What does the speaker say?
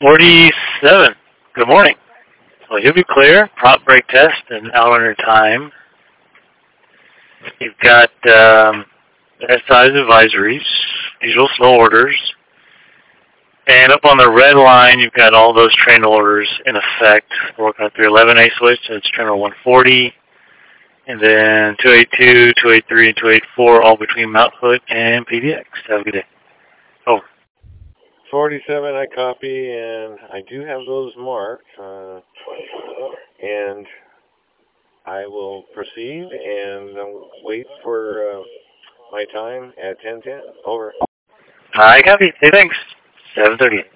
47. Good morning. Well, you'll be clear. Prop brake test and hour time. You've got SI's advisories, usual slow orders. And up on the red line, you've got all those train orders in effect. We're working on 311A switch, so it's trainer 140. And then 282, 283, and 284, all between Mount Hood and PDX. Have a good day. Over. 47, I copy, and I do have those marked. And I will proceed and wait for my time at 10:10. Over. I copy. Hey, thanks. 7:38.